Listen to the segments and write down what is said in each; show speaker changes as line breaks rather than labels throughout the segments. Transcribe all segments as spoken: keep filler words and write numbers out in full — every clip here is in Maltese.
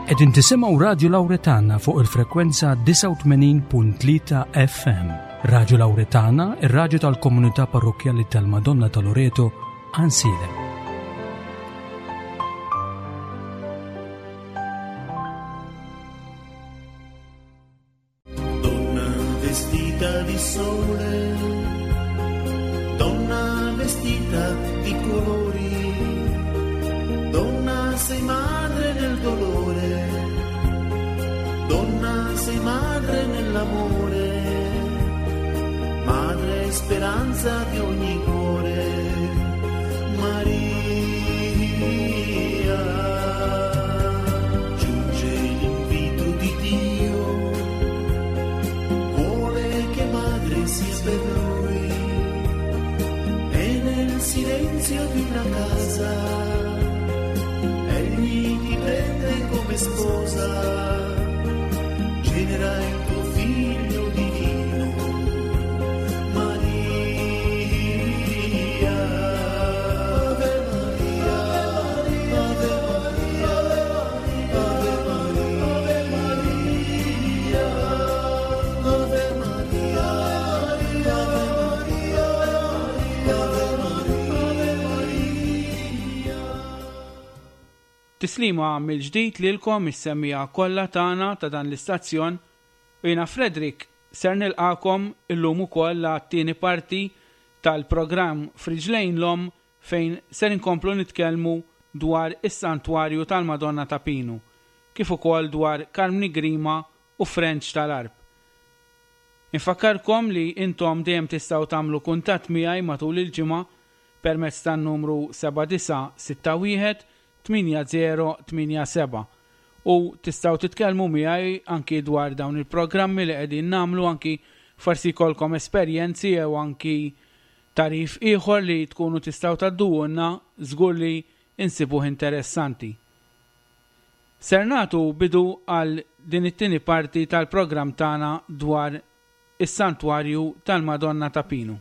Qegħdin tisimgħu Radio Lawretana fuq il-frekwenza tisa' u tmenin punt tlieta F M. Radio Lawretana, ir-radju tal-Komunità Parrokjali tal-Madonna ta' Loreto, Ansilem.
Donna vestita di sole, donna vestita di colori, donna sei madre nel dolore, donna sei madre nell'amore, madre e speranza di ogni cuore, Maria. Giunge l'invito di Dio, vuole che madre sia per lui, e nel silenzio di una casa come sposa, genera il tuo figlio divino, Maria. Ave Maria, Ave Maria, Ave Maria, Ave Maria, Ave Maria, Ave Maria.
Tislima mill-ġdid lilkom is-semmija kollha tagħna ta' dan l-istazzjon u jiena Fredrik ser nilqakom illum ukoll għat-tieni parti tal-programm Friġlejn l-Omm fejn ser inkomplu nitkellmu dwar is-Santwarju tal-Madonna ta' Pinu, kif ukoll dwar Karmni Grima u French tal-Arb. Infakkarkom li intom dejjem tistgħu tagħmlu kuntatt miegħi matul il-ġimgħa permezz tan-numru seba' disa' sitta wieħed tminja zero tminja seba' u tistgħu titkellmu miegħi anki dwar dawn il-programmi li qegħdin nagħmlu, anki forsi jkollkom esperjenzi jew anki tarif ieħor li tkunu tistgħu tgħadduhulna żgur li insibuh interessanti. Ser nagħtu bidu għal din it-tieni parti tal-programm tagħna dwar is-Santwarju tal-Madonna ta' Pinu.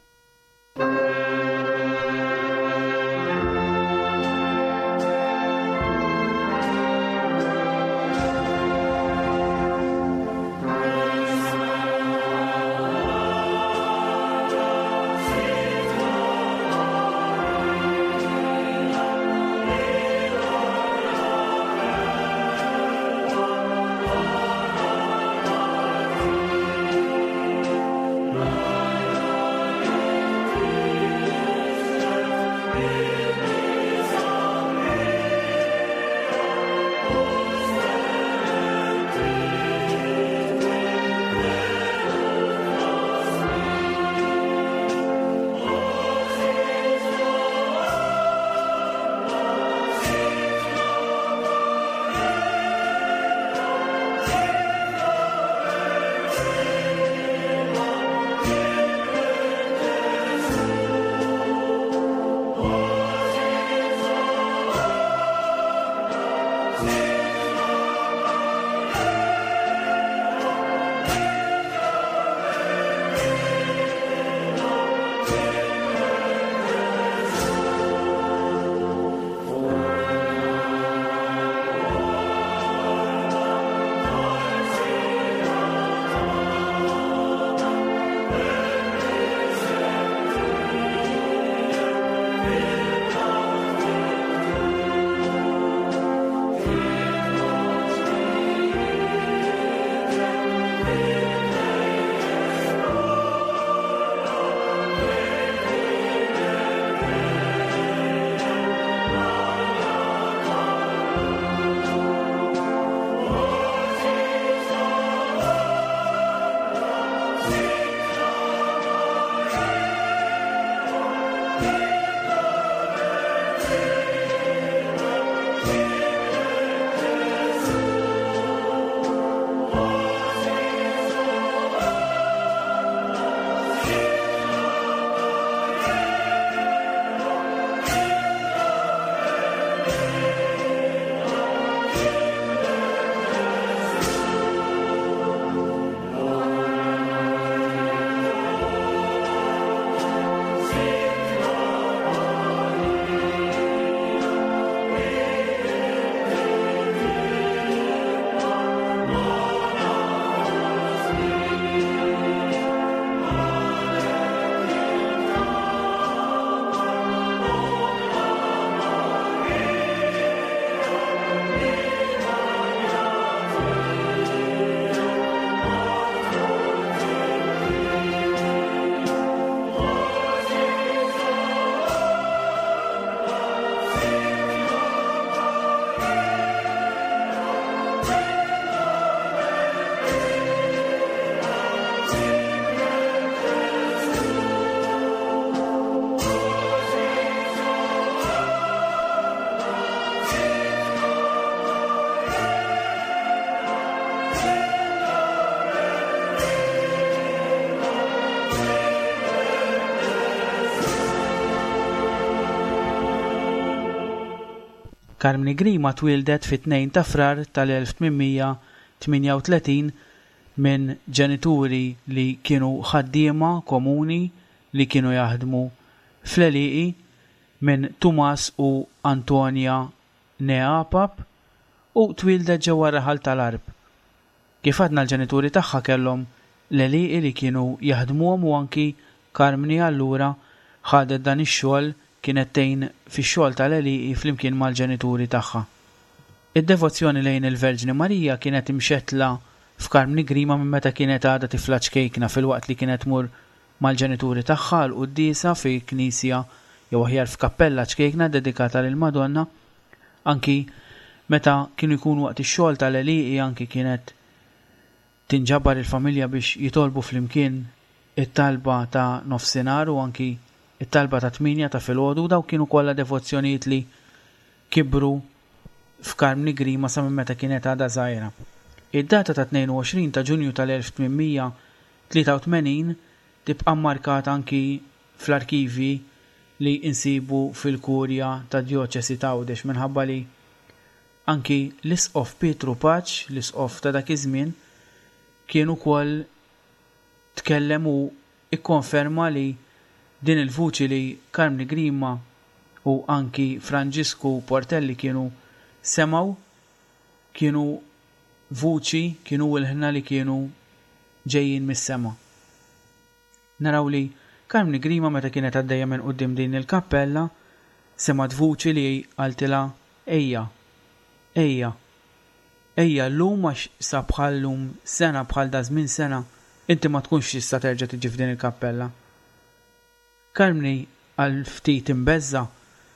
Carmine Grima twildet fit-tnejn ta' frar tal-elf tminmija tminja u tletin minn ġenituri li kienu ħaddiema komuni li kienu jaħdmu fl-Eliqi minn Tumas u Antonja Neapap u twildet ġewwa Raħal tal-Arb. Kif għadna l-ġenituri tagħha kellhom l-Eliqi li kienu jaħdmuhom u anki Carmine allura ħadet dan ix-xogħol kienet tgħin fix-xogħol tal-Eliqi flimkien mal-ġenituri tagħha. Id-devozzjoni lejn il-Verġni Marija kienet imxettla f'Carmine Grima minn meta kienet għadha tifla ċkejkna fil-waqt li kienet mur mal-ġenituri tagħha l-quddiesa fi knisja jew aħjar f'kappella ċkejkna dedikata lil Madonna. Anki meta kienu jkunu waqt ix-xogħol tal-Eliqi anki kienet tinġabar il-familja biex jitolbu flimkien it-talba ta' nofsinhar u anki it-talba ta' tminja ta' filgħodu. Daw kienu kollha devozzjonijiet li kibru f'Carmine Grima sa minn meta kienet għadha żgħira. Id-data ta' tnejn u għoxrin ta' Ġunju tal-elf tminmija tlieta u tmenin tibqa' mmarkata anki fl-arkivi li insibu fil-kurja ta' Djoċesi ta' Għawdex minħabba li anki l-isqof Pietru Paċ, l-isqof ta' dak iż-żmien, kien ukoll tkellem u ikkonferma li din il-vuċi li Carmine Grima u anki Franġisku Portelli kienu semaw kienu vuċi, kienu l-ħna li kienu ġejjin mis-sema. Naraw li Carmine Grima meta kienet għaddejja minn qudiem din il-kappella semat vuċi li għaltila ejja, ejja, ejja llum għax sa bħal lum sena bħal da żmien sena inti ma tkunx tista' terġa' tiġi f'din il-kappella. Carmine għal ftit imbeżza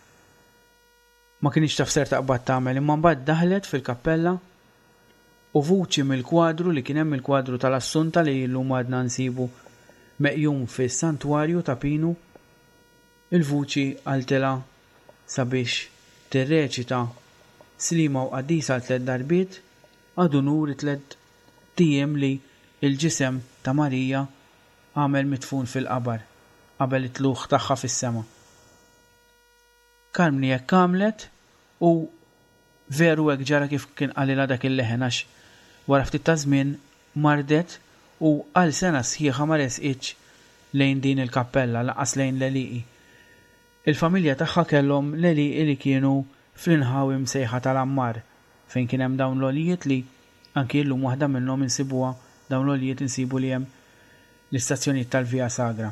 ma kienx taf ser taqbad tagħmel imma mbagħad daħlet fil-kappella u vuċi mill-kwadru li kien hemm il-kwadru tal-Assunta li llum għadna nsibu meqjum fis-santwarju ta' Pinu, il-vuċi għaltila sabiex tirreċita slima u qaddisa għal tliet darbiet għadu nur tliet tiem li il-ġisem ta' Marija għamel mitfun fil-qabar qabel it-tluħ tagħha fis-sema. Carmine jekk għamlet u veru hekk ġara kif kien qalilha dak il-leħen għax wara ftit ta' żmien mardet u għal sena sħiħa ma resqitx lejn din il-kappella laqas lejn l-Eliqi. Il-familja tagħha kellhom l-Eliqi li kienu fl-inħawi msejħa tal-Ammar fejn kien hemm dawn l-olijiet li anki llum waħda minnhom insibuha dawn l-olijiet insibu li hemm l-istazzjonijiet tal-Via Sagra.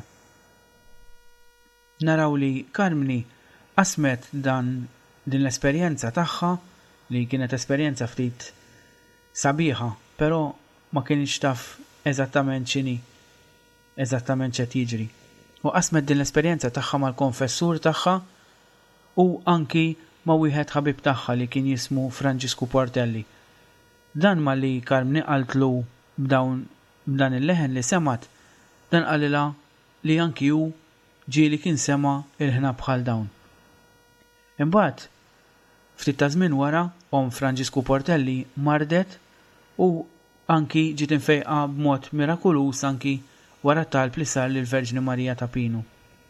Naraw li Carmine qasmet dan din l-esperjenza tagħha li kienet esperjenza ftit sabiħa, però ma kienx taf eżattament x'inhi, eżattament x'qed jiġri. U qasmet din l-esperjenza tagħha mal-konfessur tagħha u anki ma' wieħed ħabib tagħha li kien jismu Franġisku Portelli. Dan ma li Carmine qaltlu b'dawn b'dan il-leħen li semat, dan qalilha li anki hu ġieli kien sema il-ħna bħal dawn. Imbagħad ftit ta' żmien wara om Franġisku Portelli mardet u anki ġiet infejqa b'mod mirakulus anki wara talb li sar lill-Verġni Marija ta' Pinu.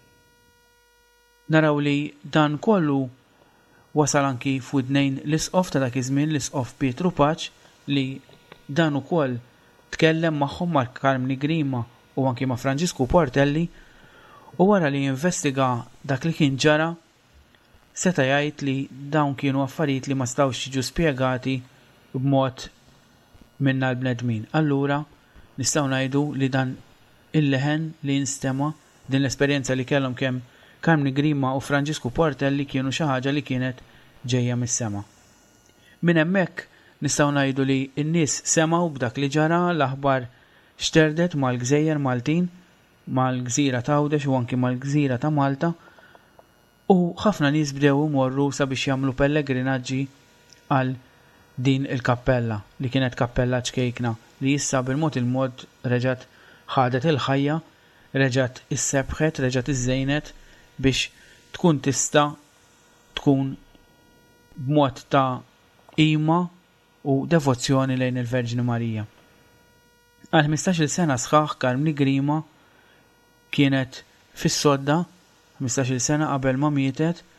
Naraw li dan kollu wasal anki f'widnejn l-isqof ta' dak iż-żmien l-isqof Pietru Paċ li dan ukoll tkellem magħhom ma' Carmine Grima u anki ma' Franġisku Portelli u wara li investiga dak li kien ġara seta' jgħid li dawn kienu affarijiet li ma stawx jiġu spjegati b'mod minna l-bnedmin. Allura nistgħu ngħidu li dan il-leħen li nstema din l-esperjenza li kellhom kemm Carmine Grima u Franġisku Portelli kienu xi ħaġa li kienet ġejja mis-sema. Minn hemmhekk nistgħu ngħidu li n-nies semgħu b'dak li ġara l-aħbar xterdet mal-Gżejjer Maltin, mal-Gżira ta' Għawdex u anki mal-Gżira ta' Malta u ħafna nies bdew imorru sabiex jagħmlu pellegrinaġġi għal din il-kappella li kienet kappella ċkejkna li issa bil-mod il-mod reġgħet ħadet il-ħajja, reġgħet issebħet, reġgħet iżżejnet biex tkun tista' tkun b'mod ta' qima u devozzjoni lejn il-Verġni Marija. Għal ħmistax-il sena sħaħ Carmine Grima kienet fis-sodda ħmistax-il sena qabel ma mietet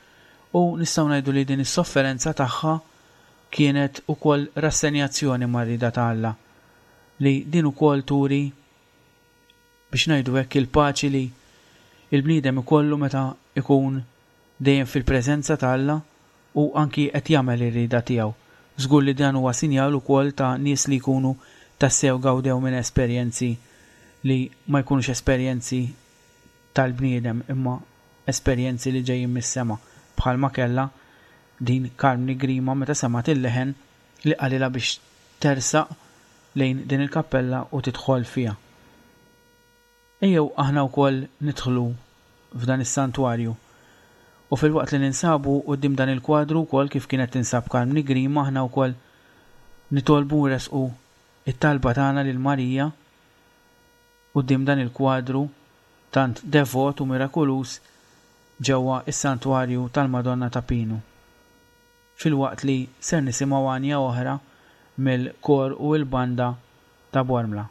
U nistgħu ngħidu li din is-sofferenza tagħha kienet ukoll rassenjazzjoni mar-rida ta' Alla, li din ukoll turi biex ngħidu hekk il-paċi li il-bniedem ikollu meta ikun dejjem fil-preżenza ta' Alla u anki qed jagħmel ir-rida tiegħu. Żgur li dan huwa sinjal ukoll ta' nies li jkunu tassew gawdew minn esperjenzi li ma jkunux esperjenzi tal-bniedem imma esperjenzi li ġejjin mis-sema, bħalma kellha din Carmine Grima meta semat il-leħen li qalilha biex tersaq lejn din il-kappella u tidħol fiha. Ejjew aħna wkoll nidħlu f'dan is-santwarju u fil-waqt li ninsabu quddiem dan il-kwadru wkoll kif kienet tinsab Carmine Grima aħna wkoll nitolbu resqu it-talba tagħna lil Marija quddiem dan il-kwadru tant devot u mirakulus ġewwa is-santwarju tal-Madonna ta' Pinu. Fil-waqt li ser nisimgħu għanja oħra mill-kor u l-banda ta' Bormla.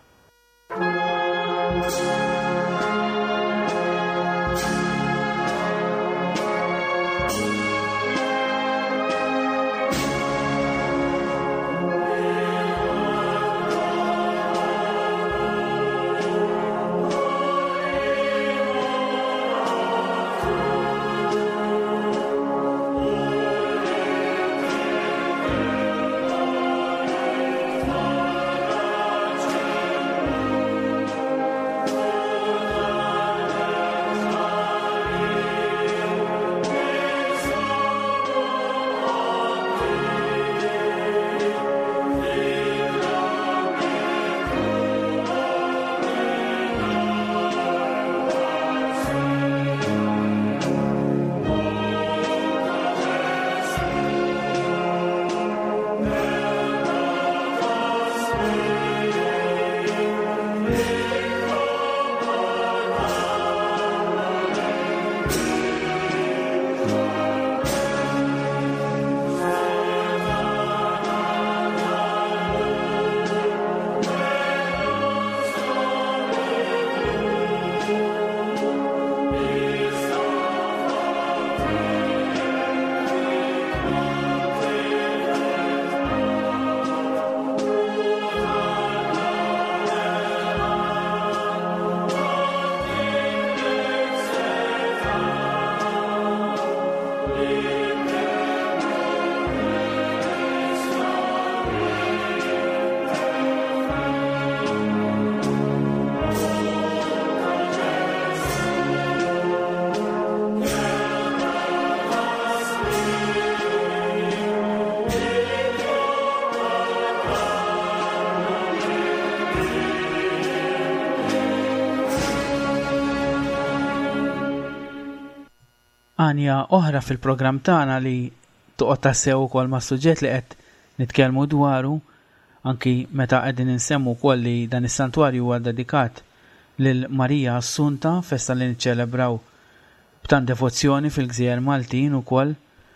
Għanja oħra fil-programm tagħna li toqgħod tassew ukoll ma' suġġett li qed nitkellmu dwaru anki meta qegħdin insemmu wkoll li dan is-santwarju huwa dedikat lil Marija Assunta, festa li niċċelebraw b'tant devozzjoni fil-Gżejjer Maltin ukoll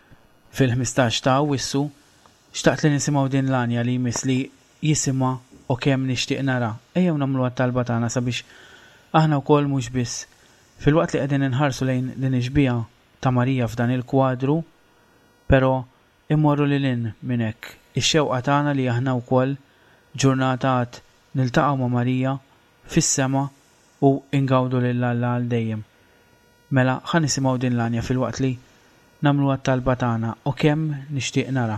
fil-ħmistax ta' Awwissu. Xtaqt li nisimgħu din l-għanja li jmiss li jisimha u kemm nixtieq nara. Ejjew nagħmlu għat-talba tagħna sabiex aħna wkoll mhux biss fil-waqt li qegħdin inħarsu lejn din ix-xbija ta' Marija f'dan il-kwadru, però immorru lil hinn minn hekk. Ix-xewqa tagħna li aħna wkoll ġurnatat niltaqgħu ma' Marija fis-sema u ingawdu lil Alla għal dejjem. Mela ħa nisimgħu din l-għanja fil-waqt li nagħmlu għat-talba tagħna u kemm nixtieq nara.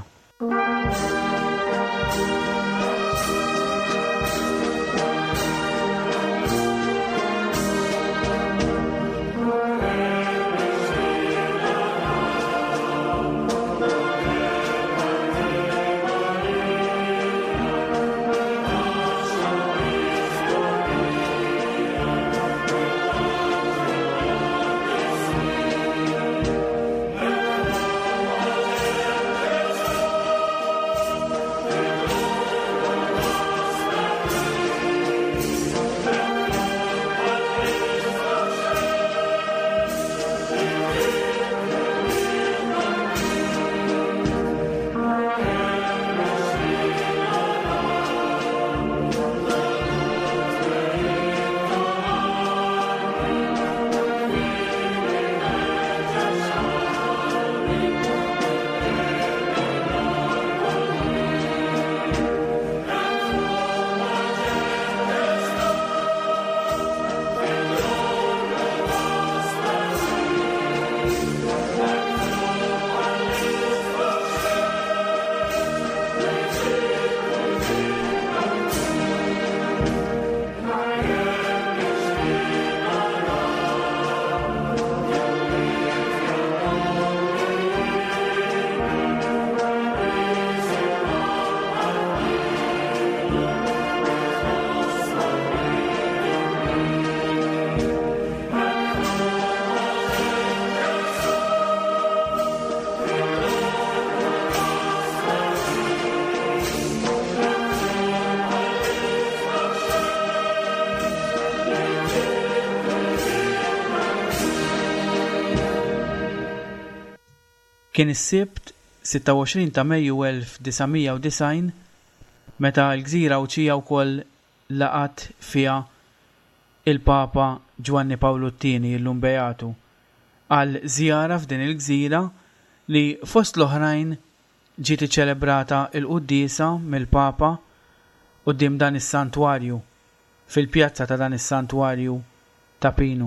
Kien is-Sibt sitta u għoxrin ta' Mejju elf disamija u design meta l-Gżira Awċija wkoll laqat fiha il-Papa Giovanni Paolo t-Tieni illum beatu għal żjara f'din il-gżira li fost l-oħrajn ġiet iċċelebrata l-quddiesa mill-Papa quddiem dan is-santwarju fil-pjazza ta' dan is-santwarju ta' Pinu.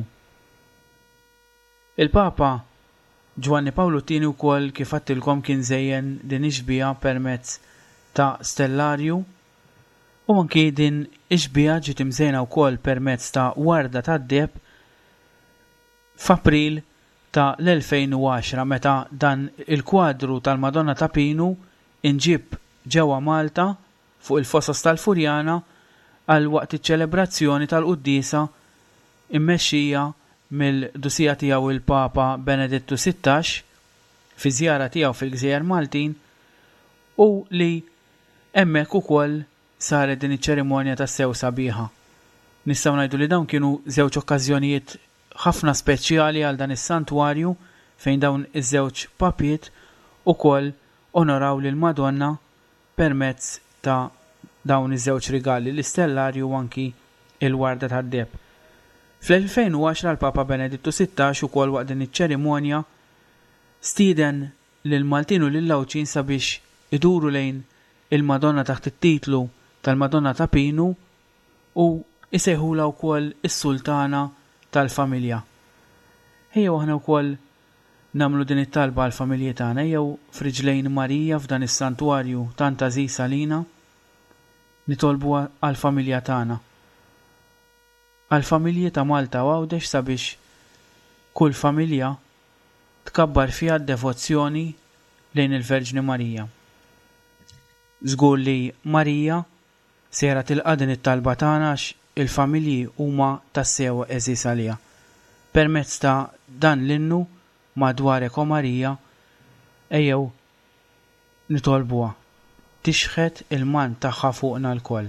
Il-Papa Giovanni Paolo t-Tieni wkoll kif għattilkom kien żejjen din ix-xbija permezz ta' stellarju u anki din ix-xbija ġiet imżejna wkoll permezz ta' warda tad-deb f'April ta' l-elfejn u għaxra meta dan il-kwadru tal-Madonna ta' Pinu inġib ġewwa Malta fuq il-Fossos tal-Furjana għal waqt iċ-ċelebrazzjoni tal-quddiesa immexxija mill-dusija tiegħu il-Papa Benedettu sittax fi żjara tiegħu fil-Gżejjer Maltin u li hemmhekk ukoll saret din iċ-ċerimonja tas-sew sabiħa. Nistgħu ngħidu li dawn kienu żewġ okkażjonijiet ħafna speċjali għal dan is-santwarju fejn dawn iż-żewġ papiet ukoll onoraw lil Madonna permezz ta' dawn iż-żewġ rigali l-istellarju u anki il-warda tad-deb. Fl-elfejn u għaxra l-Papa Benedettu sittax ukoll waqt din iċ-ċerimonja stieden lil Maltin u lil Lawċin sabiex iduru lejn il-Madonna taħt it-titlu tal-Madonna ta' Pinu u isejħula wkoll is-Sultana tal-familja. Ejjew aħna wkoll nagħmlu din it-talba għall-familji tagħna ejjew f'riġlejn Marija f'dan is-santwarju tant għażiż għalina nitolbu għall-familja tagħna. Għall-familji ta' Malta u Għawdex sabiex kull familja tkabbar fiha d-devozzjoni lejn il-Verġni Marija. Żgur li Marija sejra tilqa' din it-talba tagħna għax il-familji huma tassew eżis għaliha. Permezz ta' dan l-innu madwarek o Marija ejjew nitolbuha tixħet il-man tagħha fuqna l-koll.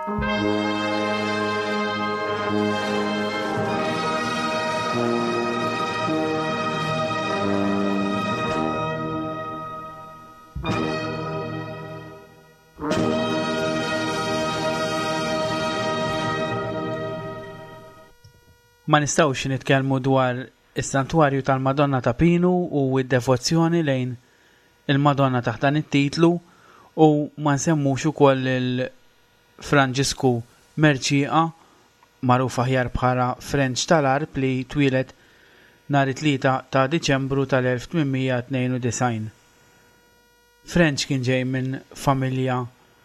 Ma nistgħux nitkellmu dwar is-Santwarju tal-Madonna ta' Pinu u d-devozzjoni lejn il-Madonna taħt dan it-titlu u ma nsemmux ukoll il-Franġisku Merċieqa magħruf aħjar bħala French tal-Arb li twieled nhar it-tlieta ta' Diċembru tal-elf tminmija tnejn u design. French kien ġej minn familja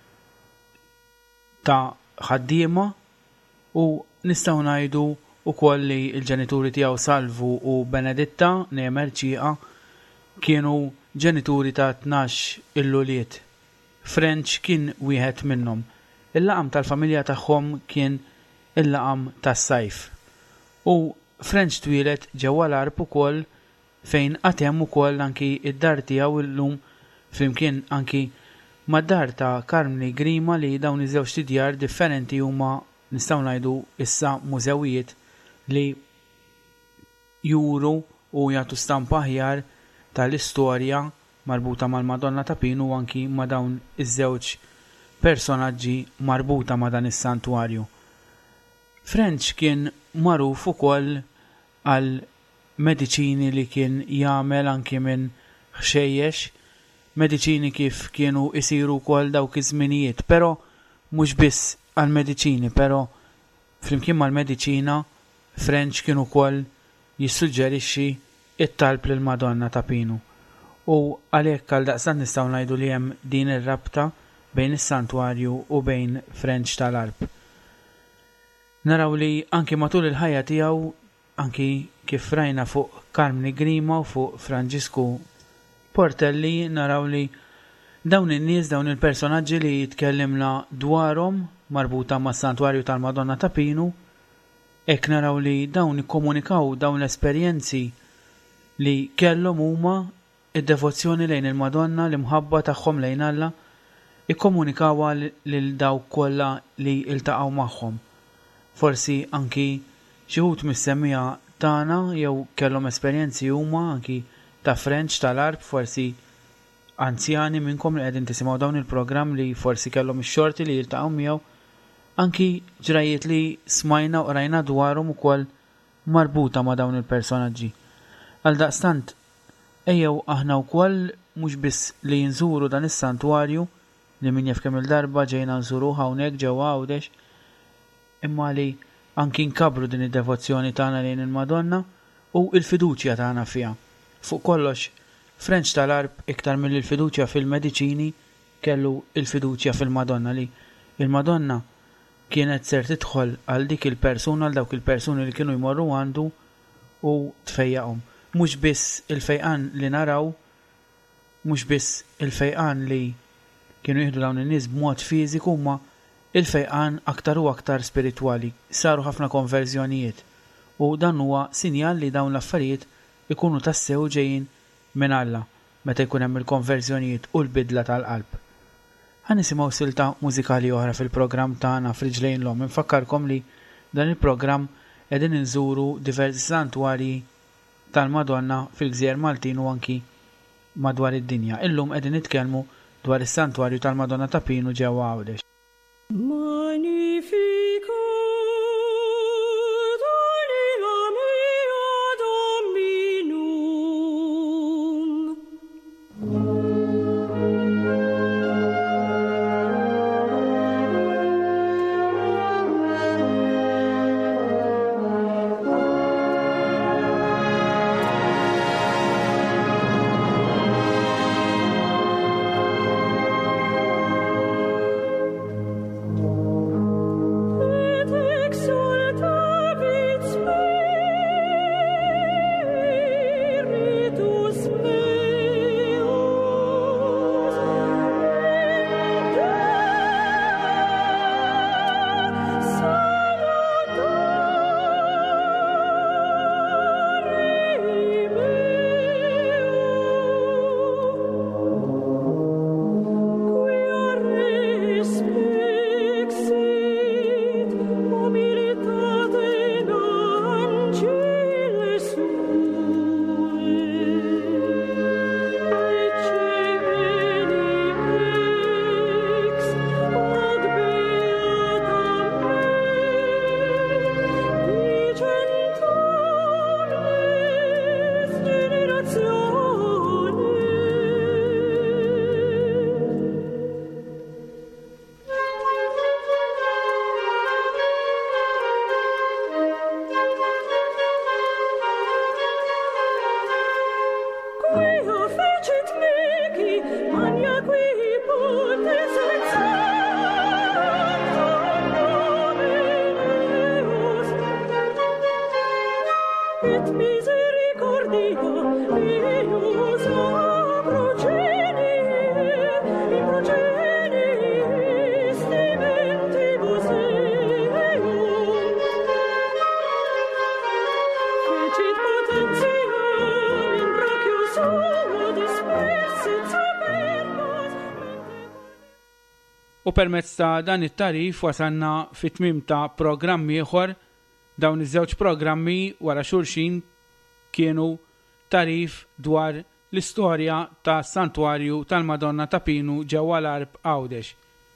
ta' ħaddiema u nistgħu ngħidu ukoll li l-ġenituri tiegħu Salvu u Beneditta nea Merċieqa kienu ġenituri ta' tnax il-luliet. French kien wieħed minnhom. Il-laqam tal-familja tagħhom kien il-laqam tas-sajf. U French twieled ġewwa l-Arb ukoll fejn qatem ukoll anki id-dar tiegħu llum flimkien anki mad-dar ta' Carmeli Grima li dawn iż-żewġ djar differenti huma nistgħu ngħidu issa mużewijiet li juru u jagħtu stampa aħjar tal-istorja marbuta mal-Madonna ta' Pinu u anki ma' dawn iż-żewġ personaġġi marbuta ma' dan is-santwarju. French kien magħruf ukoll għal mediċini li kien jagħmel anki minn ħxejjex, mediċini kif kienu isiru wkoll dawk iż-żminijiet, però mhux biss għal mediċini, però flimkien mal-mediċina French kienu wkoll jissuġġerixxi it-talb lill Madonna ta' Pinu. U għalhekk għal daqstant nistgħu ngħidu li hemm din ir-rabta bejn is-santwarju u bejn French tal-Arb. Naraw li anki matul il-ħajja tiegħu anki kif rajna fuq Carmeli Grima u fuq Franġisku Portelli naraw li dawn in-nies dawn il-personaġġi li jitkellimna dwarhom marbuta mas-santwarju tal-Madonna ta' Pinu hekk naraw li dawn ikkomunikaw dawn l-esperjenzi li kellhom huma id-devozzjoni lejn il-Madonna l-imħabba tagħhom lejn Alla ikkomunikawha lil dawk kollha li iltaqgħu magħhom. Forsi anki xi wħud mis-semmija tagħna jew kellhom esperjenzi huma anki ta' French tal-Arb, forsi anzjani minnkom li qegħdin tisimgħu dawn il-programm li forsi kellhom ix-xorti li jiltaqgħu miegħu anki ġrajiet li smajna u rajna dwarhom ukoll marbuta ma' dawn il-personaġġi. Għaldaqstant ejjew aħna wkoll mhux biss li nżuru dan is-santwarju li min jaf kemm il-darba ġejna nżuru hawnhekk ġewwa Għawdex, imma li anki nkabru din id-devozzjoni tagħna lejn il-Madonna u l-fiduċja tagħna fiha. Fuq kollox, French tal-Arb iktar mill-fiduċja fil-mediċini kellu il-fiduċja fil-Madonna li il-Madonna kienet ser tidħol għal dik il-persuna għal dawk il-persuni li kienu jmorru għandu u tfejjaqhom. Mhux biss il-fejqan li naraw, mhux biss il-fejqan li kienu jieħdu dawn in-nies b'mod fiżiku ma il-fejqan aktar u aktar spiritwali. Saru ħafna konverżjonijiet u dan huwa sinjal li dawn l-affarijiet ikunu tassew ġejjin minn Alla meta jkun hemm il-konverżjonijiet u l-bidla tal-qalb. Ħanisimgħu silta mużikali oħra fil-programm tagħna f'Riġlejn l-Omm. Infakkarkom li dan il-programm qegħdin inżuru diversi santwarji tal-Madonna fil-Gżejjer Maltin u anki madwar id-dinja. Illum qegħdin nitkellmu dwar is-santwarju tal-Madonna ta' Pinu ġewwa Għawdex. U permezz ta' dan it-tarif wasanna fit-tmiem ta' programmi ieħor. Dawn iż-żewġ programmi wara xulxin kienu tarif dwar l-istorja ta' Santwarju tal-Madonna ta' Pinu ġewwa l-Arb Għawdex.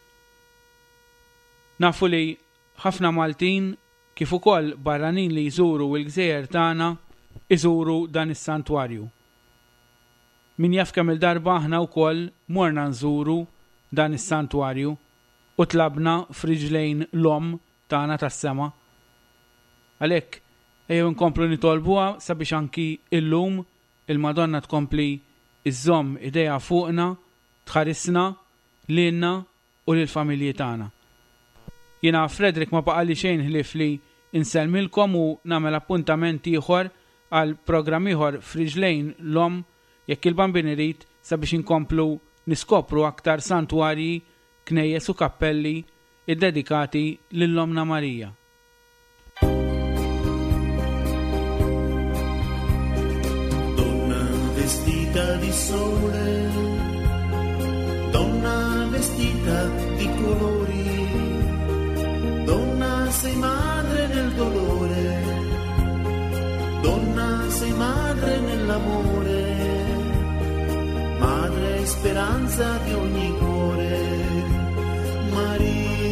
Nafu li ħafna Maltin kif ukoll barranin li jżuru l-gżejjer tagħna iżuru dan is-santwarju. Min jaf kemm il-darba aħna wkoll morna nżuru dan is-santwarju u tlabna f'riġlejn l-Omm tagħna tas-sema. Għalhekk ejjew inkomplu nitolbuha sabiex anki illum il-Madonna tkompli iżżomm idejha fuqna, tħarisna lilna u lill-familji tagħna. Jiena Fredrik ma baqali xejn ħlief li insellmilkom u nagħmel appuntament ieħor għal programm ieħor f'riġlejn l-Omm jekk il-bambin irid sabiex inkomplu niskopru aktar santwarji, knejjes u kappelli iddedikati lill-Omna Marija.
Donna vestita di sole, donna vestita di colori, donna sei madre nel dolore, donna sei madre nell'amore, madre e speranza di ogni cuore, Maria.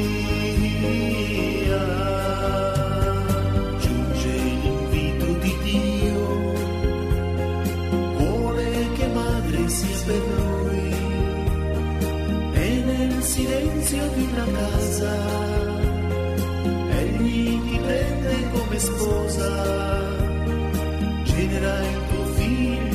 Giunge l'invito di Dio, vuole che madre sia per noi, e nel silenzio di una casa, egli ti prende come sposa, genera il tuo figlio